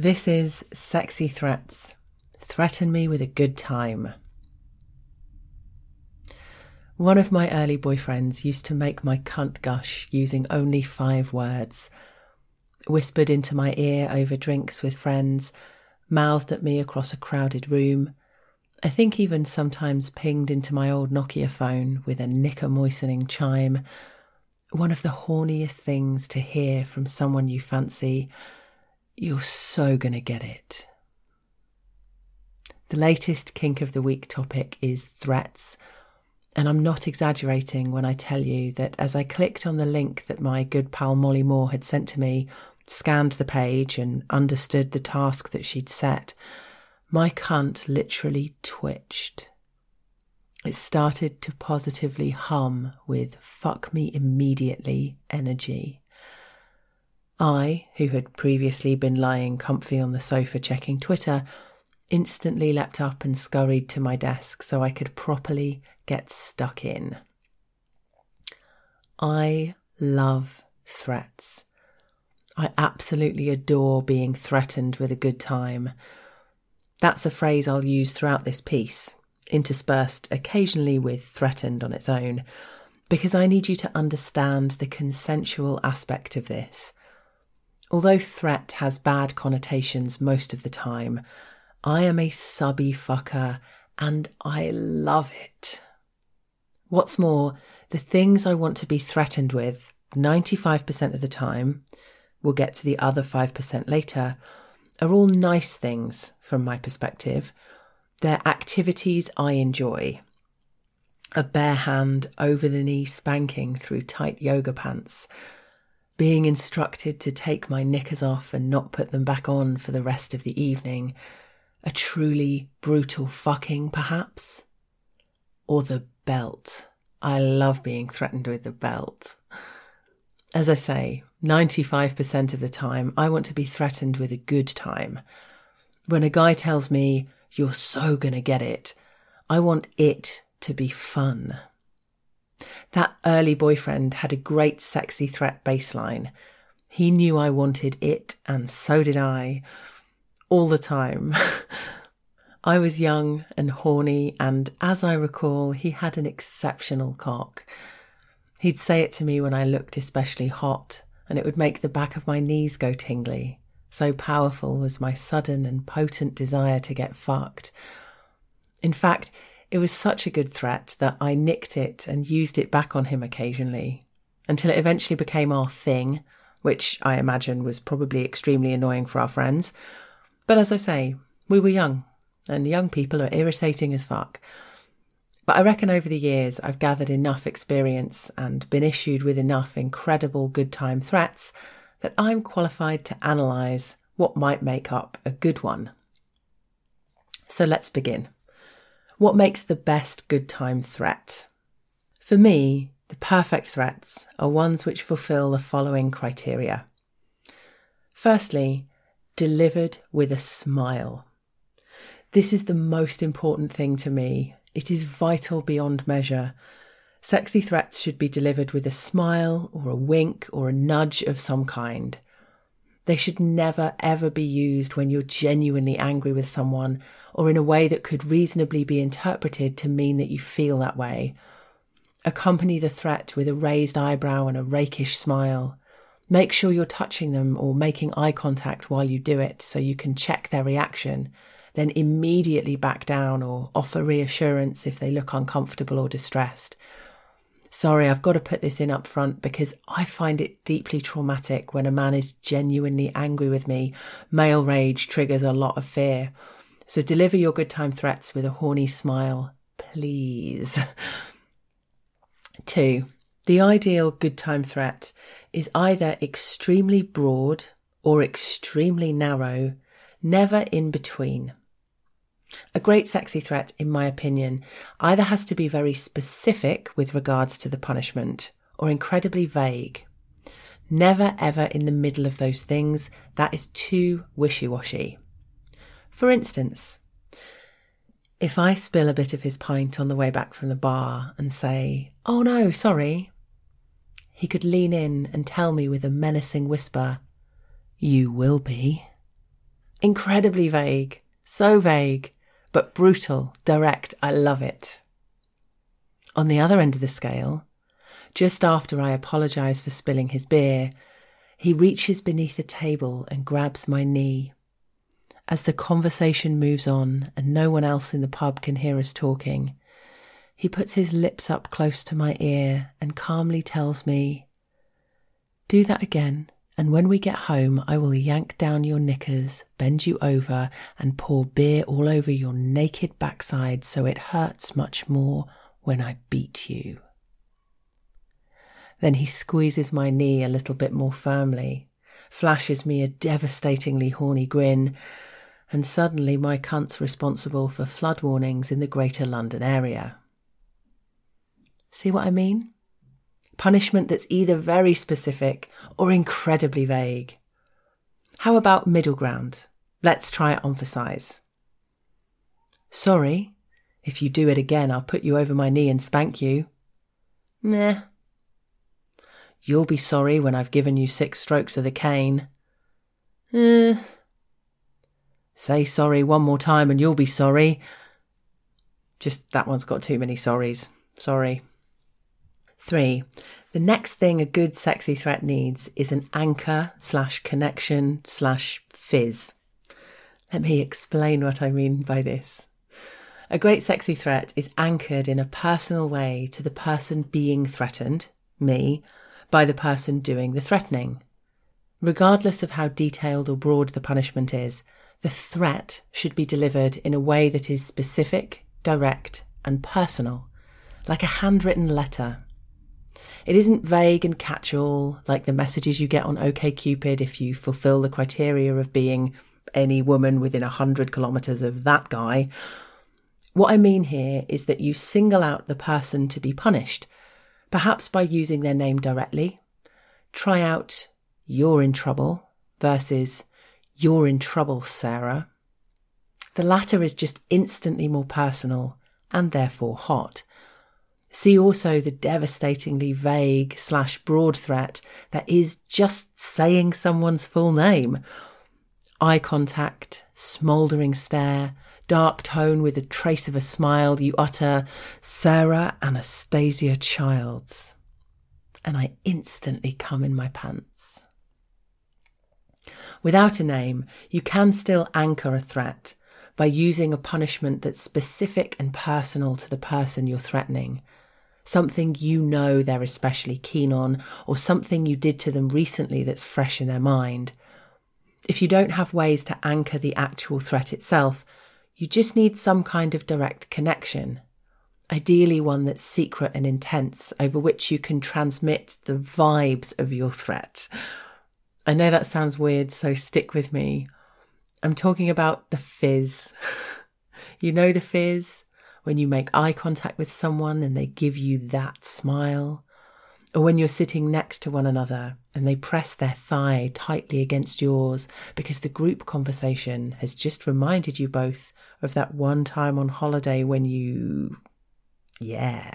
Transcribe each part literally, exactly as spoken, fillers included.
This is Sexy Threats. Threaten me with a good time. One of my early boyfriends used to make my cunt gush using only five words. Whispered into my ear over drinks with friends, mouthed at me across a crowded room. I think even sometimes pinged into my old Nokia phone with a knicker-moistening chime. One of the horniest things to hear from someone you fancy. You're so gonna get it. The latest kink of the week topic is threats. And I'm not exaggerating when I tell you that as I clicked on the link that my good pal Molly Moore had sent to me, scanned the page and understood the task that she'd set, my cunt literally twitched. It started to positively hum with fuck me immediately energy. I, who had previously been lying comfy on the sofa checking Twitter, instantly leapt up and scurried to my desk so I could properly get stuck in. I love threats. I absolutely adore being threatened with a good time. That's a phrase I'll use throughout this piece, interspersed occasionally with threatened on its own, because I need you to understand the consensual aspect of this. Although threat has bad connotations most of the time, I am a subby fucker and I love it. What's more, the things I want to be threatened with ninety-five percent of the time, we'll get to the other five percent later, are all nice things from my perspective. They're activities I enjoy. A bare hand over the knee spanking through tight yoga pants. Being instructed to take my knickers off and not put them back on for the rest of the evening. A truly brutal fucking, perhaps? Or the belt. I love being threatened with the belt. As I say, ninety-five percent of the time, I want to be threatened with a good time. When a guy tells me, you're so gonna get it, I want it to be fun. That early boyfriend had a great sexy threat baseline. He knew I wanted it, and so did I. All the time. I was young and horny, and as I recall, he had an exceptional cock. He'd say it to me when I looked especially hot, and it would make the back of my knees go tingly. So powerful was my sudden and potent desire to get fucked. In fact, it was such a good threat that I nicked it and used it back on him occasionally, until it eventually became our thing, which I imagine was probably extremely annoying for our friends. But as I say, we were young, and young people are irritating as fuck. But I reckon over the years I've gathered enough experience and been issued with enough incredible good time threats that I'm qualified to analyse what might make up a good one. So let's begin. What makes the best good time threat? For me, the perfect threats are ones which fulfil the following criteria. Firstly, delivered with a smile. This is the most important thing to me. It is vital beyond measure. Sexy threats should be delivered with a smile or a wink or a nudge of some kind. They should never ever be used when you're genuinely angry with someone or in a way that could reasonably be interpreted to mean that you feel that way. Accompany the threat with a raised eyebrow and a rakish smile. Make sure you're touching them or making eye contact while you do it so you can check their reaction, then immediately back down or offer reassurance if they look uncomfortable or distressed. Sorry, I've got to put this in up front because I find it deeply traumatic when a man is genuinely angry with me. Male rage triggers a lot of fear. So deliver your good time threats with a horny smile, please. Two, the ideal good time threat is either extremely broad or extremely narrow, never in between. A great sexy threat, in my opinion, either has to be very specific with regards to the punishment or incredibly vague. Never ever in the middle of those things. That is too wishy-washy. For instance, if I spill a bit of his pint on the way back from the bar and say, "Oh no, sorry," he could lean in and tell me with a menacing whisper, "You will be," Incredibly vague. So vague, but brutal, direct. I love it. On the other end of the scale, just after I apologise for spilling his beer, he reaches beneath the table and grabs my knee. As the conversation moves on and no one else in the pub can hear us talking, he puts his lips up close to my ear and calmly tells me, "Do that again, and when we get home I will yank down your knickers, bend you over and pour beer all over your naked backside so it hurts much more when I beat you." Then he squeezes my knee a little bit more firmly, flashes me a devastatingly horny grin, and suddenly my cunt's responsible for flood warnings in the Greater London area. See what I mean? Punishment that's either very specific or incredibly vague. How about middle ground? Let's try it on for size. "Sorry, if you do it again, I'll put you over my knee and spank you." "Nah." "You'll be sorry when I've given you six strokes of the cane." Eh. "Say sorry one more time and you'll be sorry." Just that one's got too many sorries. Sorry. Three, the next thing a good sexy threat needs is an anchor slash connection slash fizz. Let me explain what I mean by this. A great sexy threat is anchored in a personal way to the person being threatened, me, by the person doing the threatening. Regardless of how detailed or broad the punishment is, the threat should be delivered in a way that is specific, direct, and personal, like a handwritten letter. It isn't vague and catch-all, like the messages you get on OkCupid if you fulfill the criteria of being any woman within a hundred kilometres of that guy. What I mean here is that you single out the person to be punished, perhaps by using their name directly. Try out "you're in trouble" versus "you're in trouble, Sarah." The latter is just instantly more personal and therefore hot. See also the devastatingly vague slash broad threat that is just saying someone's full name. Eye contact, smouldering stare, dark tone with a trace of a smile. You utter, "Sarah Anastasia Childs," and I instantly come in my pants. Without a name, you can still anchor a threat by using a punishment that's specific and personal to the person you're threatening. Something you know they're especially keen on, or something you did to them recently that's fresh in their mind. If you don't have ways to anchor the actual threat itself, you just need some kind of direct connection, ideally one that's secret and intense, over which you can transmit the vibes of your threat. I know that sounds weird, so stick with me. I'm talking about the fizz. You know the fizz? When you make eye contact with someone and they give you that smile, or when you're sitting next to one another and they press their thigh tightly against yours because the group conversation has just reminded you both of that one time on holiday when you... Yeah.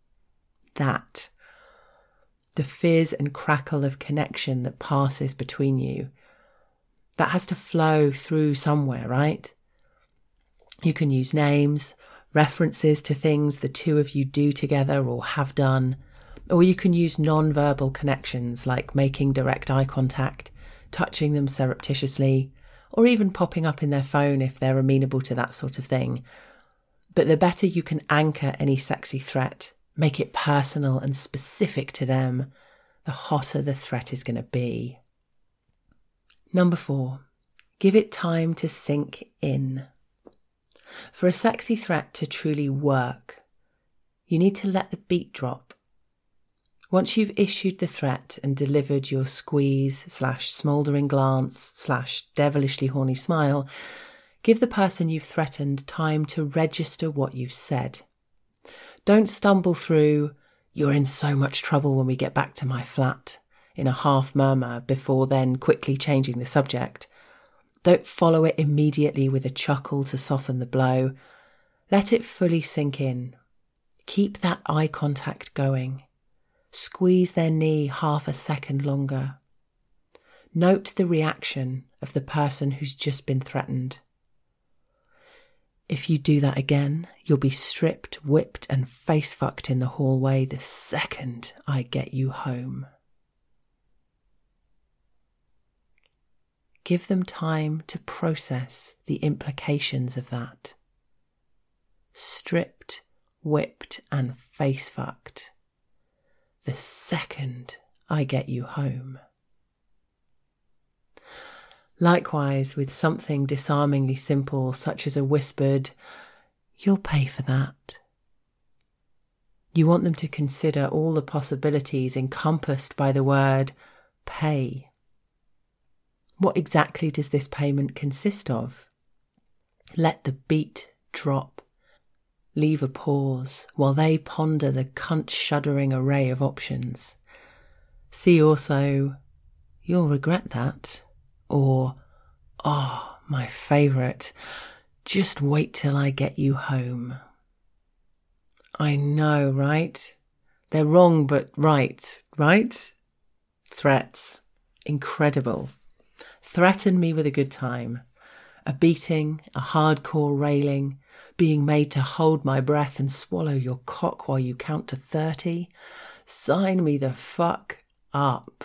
That. The fizz and crackle of connection that passes between you. That has to flow through somewhere, right? You can use names, references to things the two of you do together or have done, or you can use non-verbal connections like making direct eye contact, touching them surreptitiously, or even popping up in their phone if they're amenable to that sort of thing. But the better you can anchor any sexy threat, make it personal and specific to them, the hotter the threat is going to be. Number four, give it time to sink in. For a sexy threat to truly work, you need to let the beat drop. Once you've issued the threat and delivered your squeeze slash smouldering glance slash devilishly horny smile, give the person you've threatened time to register what you've said. Don't stumble through, "You're in so much trouble when we get back to my flat," in a half murmur before then quickly changing the subject. Don't follow it immediately with a chuckle to soften the blow. Let it fully sink in. Keep that eye contact going. Squeeze their knee half a second longer. Note the reaction of the person who's just been threatened. If you do that again, you'll be stripped, whipped, and face-fucked in the hallway the second I get you home. Give them time to process the implications of that. Stripped, whipped, and face-fucked the second I get you home. Likewise, with something disarmingly simple, such as a whispered, "You'll pay for that." You want them to consider all the possibilities encompassed by the word pay. What exactly does this payment consist of? Let the beat drop. Leave a pause while they ponder the cunt-shuddering array of options. See also, "You'll regret that," or, "Oh, my favourite, just wait till I get you home." I know, right? They're wrong but right, right? Threats. Incredible. Threaten me with a good time. A beating, a hardcore railing, being made to hold my breath and swallow your cock while you count to thirty. Sign me the fuck up.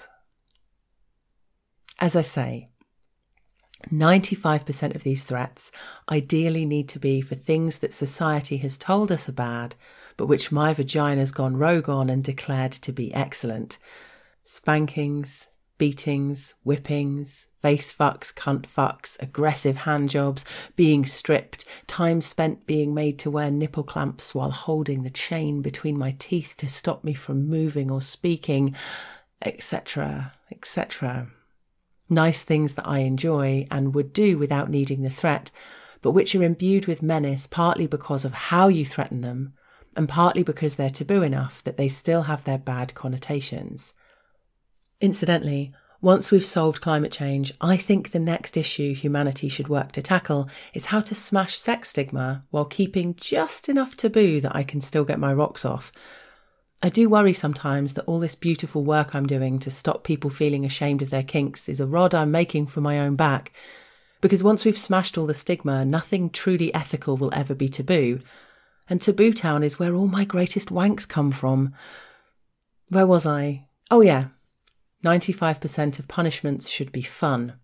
As I say, ninety-five percent of these threats ideally need to be for things that society has told us are bad, but which my vagina's gone rogue on and declared to be excellent. Spankings, beatings, whippings, face fucks, cunt fucks, aggressive handjobs, being stripped, time spent being made to wear nipple clamps while holding the chain between my teeth to stop me from moving or speaking, et cetera, et cetera. Nice things that I enjoy and would do without needing the threat, but which are imbued with menace partly because of how you threaten them and partly because they're taboo enough that they still have their bad connotations. Incidentally, once we've solved climate change, I think the next issue humanity should work to tackle is how to smash sex stigma while keeping just enough taboo that I can still get my rocks off. I do worry sometimes that all this beautiful work I'm doing to stop people feeling ashamed of their kinks is a rod I'm making for my own back, because once we've smashed all the stigma, nothing truly ethical will ever be taboo. And Taboo Town is where all my greatest wanks come from. Where was I? Oh yeah. ninety-five percent of punishments should be fun.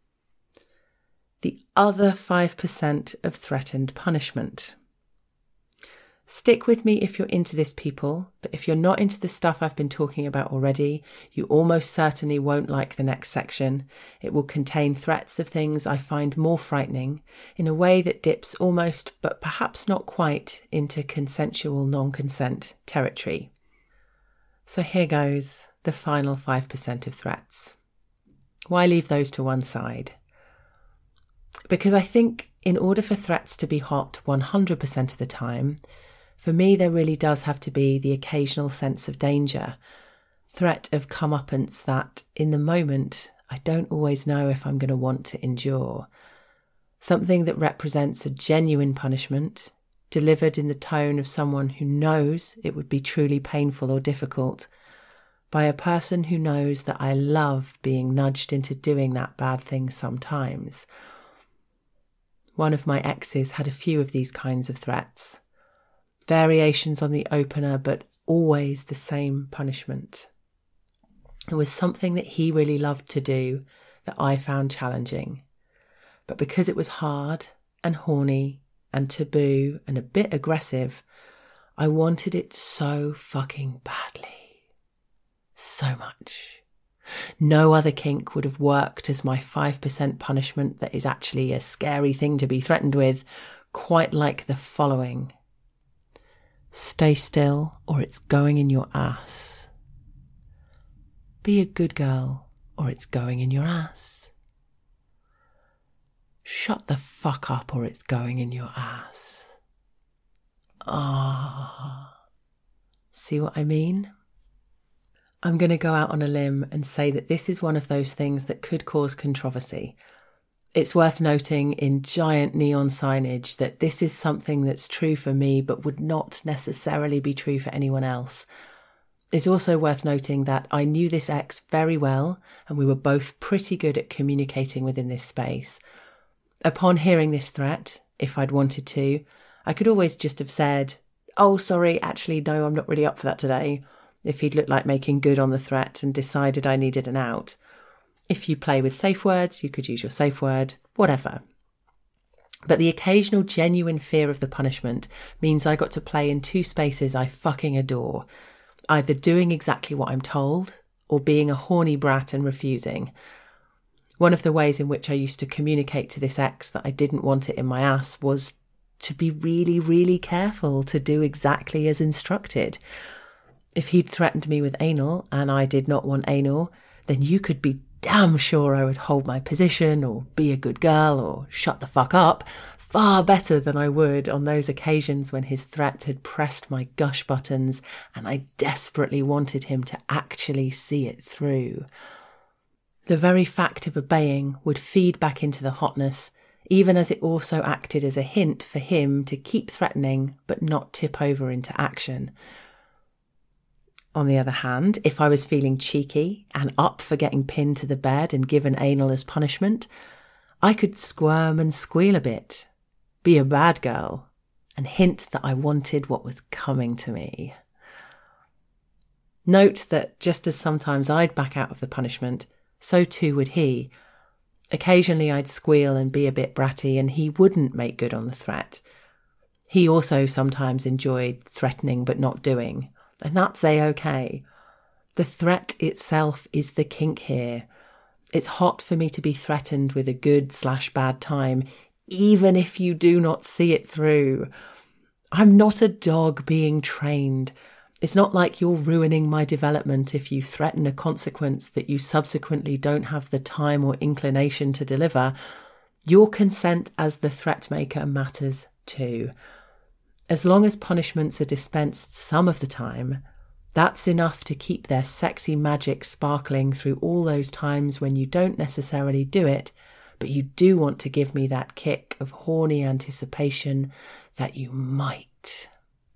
The other five percent of threatened punishment. Stick with me if you're into this, people, but if you're not into the stuff I've been talking about already, you almost certainly won't like the next section. It will contain threats of things I find more frightening in a way that dips almost, but perhaps not quite, into consensual non-consent territory. So here goes. The final five percent of threats. Why leave those to one side? Because I think in order for threats to be hot one hundred percent of the time, for me there really does have to be the occasional sense of danger, threat of comeuppance that, in the moment, I don't always know if I'm going to want to endure. Something that represents a genuine punishment, delivered in the tone of someone who knows it would be truly painful or difficult, by a person who knows that I love being nudged into doing that bad thing sometimes. One of my exes had a few of these kinds of threats. Variations on the opener, but always the same punishment. It was something that he really loved to do that I found challenging. But because it was hard and horny and taboo and a bit aggressive, I wanted it so fucking badly. So much. No other kink would have worked as my five percent punishment that is actually a scary thing to be threatened with, quite like the following. Stay still or it's going in your ass. Be a good girl or it's going in your ass. Shut the fuck up or it's going in your ass. Ah. See what I mean? I'm going to go out on a limb and say that this is one of those things that could cause controversy. It's worth noting in giant neon signage that this is something that's true for me but would not necessarily be true for anyone else. It's also worth noting that I knew this ex very well, and we were both pretty good at communicating within this space. Upon hearing this threat, if I'd wanted to, I could always just have said, "Oh, sorry, actually, no, I'm not really up for that today," if he'd looked like making good on the threat and decided I needed an out. If you play with safe words, you could use your safe word, whatever. But the occasional genuine fear of the punishment means I got to play in two spaces I fucking adore, either doing exactly what I'm told or being a horny brat and refusing. One of the ways in which I used to communicate to this ex that I didn't want it in my ass was to be really, really careful to do exactly as instructed. If he'd threatened me with anal and I did not want anal, then you could be damn sure I would hold my position or be a good girl or shut the fuck up far better than I would on those occasions when his threat had pressed my gush buttons and I desperately wanted him to actually see it through. The very fact of obeying would feed back into the hotness, even as it also acted as a hint for him to keep threatening but not tip over into action. On the other hand, if I was feeling cheeky and up for getting pinned to the bed and given anal as punishment, I could squirm and squeal a bit, be a bad girl, and hint that I wanted what was coming to me. Note that just as sometimes I'd back out of the punishment, so too would he. Occasionally I'd squeal and be a bit bratty and he wouldn't make good on the threat. He also sometimes enjoyed threatening but not doing, and that's a-okay. The threat itself is the kink here. It's hot for me to be threatened with a good slash bad time, even if you do not see it through. I'm not a dog being trained. It's not like you're ruining my development if you threaten a consequence that you subsequently don't have the time or inclination to deliver. Your consent as the threat maker matters too. As long as punishments are dispensed some of the time, that's enough to keep their sexy magic sparkling through all those times when you don't necessarily do it, but you do want to give me that kick of horny anticipation that you might.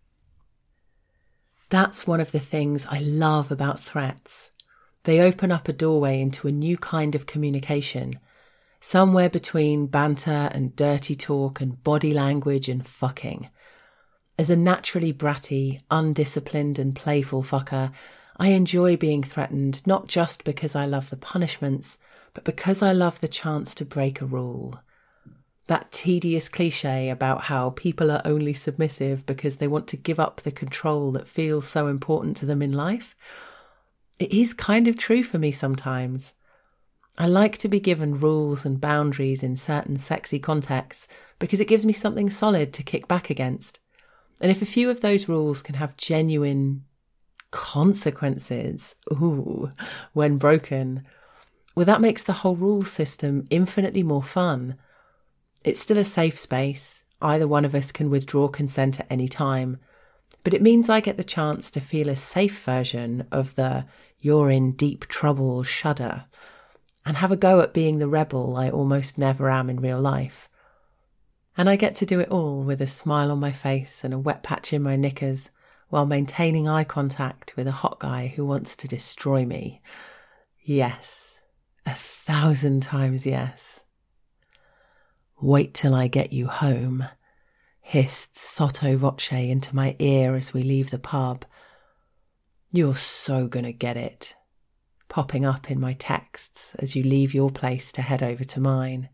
That's one of the things I love about threats. They open up a doorway into a new kind of communication, somewhere between banter and dirty talk and body language and fucking. As a naturally bratty, undisciplined and playful fucker, I enjoy being threatened not just because I love the punishments, but because I love the chance to break a rule. That tedious cliche about how people are only submissive because they want to give up the control that feels so important to them in life. It is kind of true for me sometimes. I like to be given rules and boundaries in certain sexy contexts because it gives me something solid to kick back against. And if a few of those rules can have genuine consequences, ooh, when broken, well, that makes the whole rule system infinitely more fun. It's still a safe space. Either one of us can withdraw consent at any time. But it means I get the chance to feel a safe version of the "you're in deep trouble" shudder, and have a go at being the rebel I almost never am in real life. And I get to do it all with a smile on my face and a wet patch in my knickers while maintaining eye contact with a hot guy who wants to destroy me. Yes, a thousand times yes. "Wait till I get you home," hissed sotto voce into my ear as we leave the pub. "You're so gonna get it," popping up in my texts as you leave your place to head over to mine.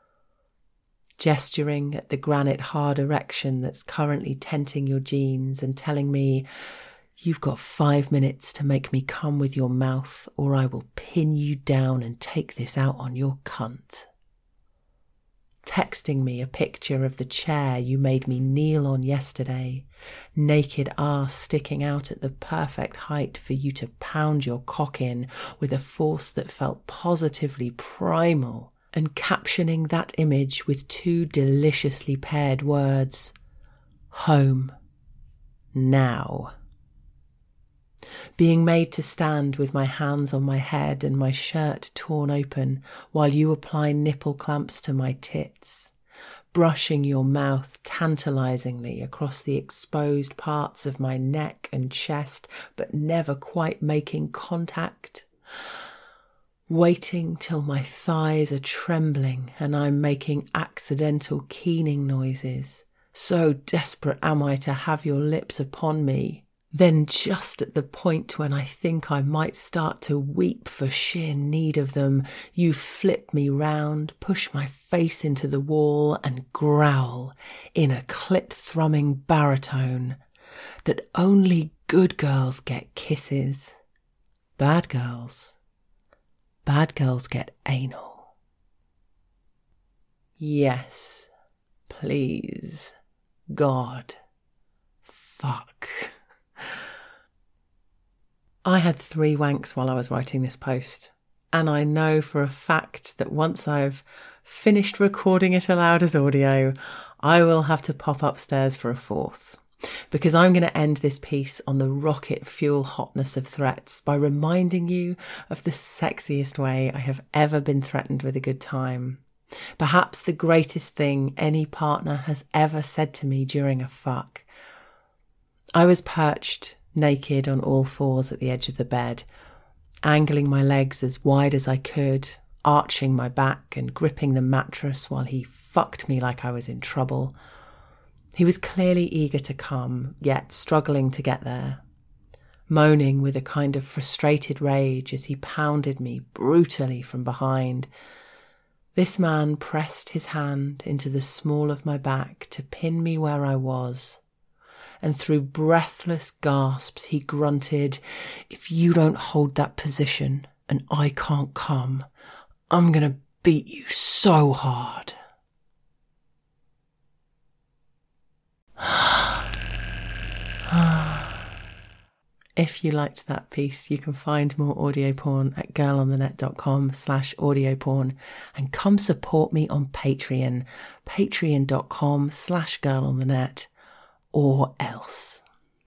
Gesturing at the granite hard erection that's currently tenting your jeans and telling me, "You've got five minutes to make me come with your mouth or I will pin you down and take this out on your cunt." Texting me a picture of the chair you made me kneel on yesterday, naked ass sticking out at the perfect height for you to pound your cock in with a force that felt positively primal, and captioning that image with two deliciously paired words: "Home. Now." Being made to stand with my hands on my head and my shirt torn open while you apply nipple clamps to my tits. brushing your mouth tantalizingly across the exposed parts of my neck and chest, but never quite making contact. Waiting till my thighs are trembling and I'm making accidental keening noises. So desperate am I to have your lips upon me. Then just at the point when I think I might start to weep for sheer need of them, you flip me round, push my face into the wall and growl in a clip-thrumming baritone that only good girls get kisses. Bad girls, bad girls get anal. Yes, please, God, fuck. I had three wanks while I was writing this post, and I know for a fact that once I've finished recording it aloud as audio, I will have to pop upstairs for a fourth, because I'm going to end this piece on the rocket fuel hotness of threats by reminding you of the sexiest way I have ever been threatened with a good time. Perhaps the greatest thing any partner has ever said to me during a fuck. I was perched naked on all fours at the edge of the bed, angling my legs as wide as I could, arching my back and gripping the mattress while he fucked me like I was in trouble. He was clearly eager to come, yet struggling to get there, moaning with a kind of frustrated rage as he pounded me brutally from behind. This man pressed his hand into the small of my back to pin me where I was, and through breathless gasps he grunted, "If you don't hold that position and I can't come, I'm gonna beat you so hard." If you liked that piece, you can find more audio porn at girlonthenet.com slash audio porn and come support me on Patreon, patreon.com slash girlonthenet, or else.